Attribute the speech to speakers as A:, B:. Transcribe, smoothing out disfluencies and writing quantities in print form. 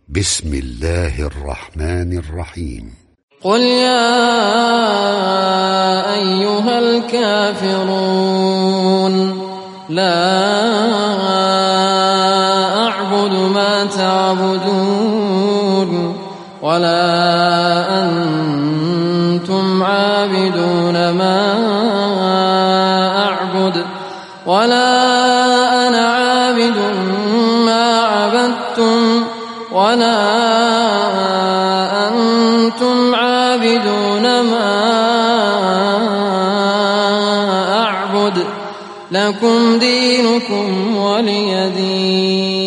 A: بسم الله الرحمن الرحيم.
B: قل يا أيها الكافرون لا أعبد ما تعبدون ولا أنتم عابدون ما أعبد ولا أنا عابد ما عبدتم ولا أنتم عابدون ما أعبد لكم دينكم ولي دين.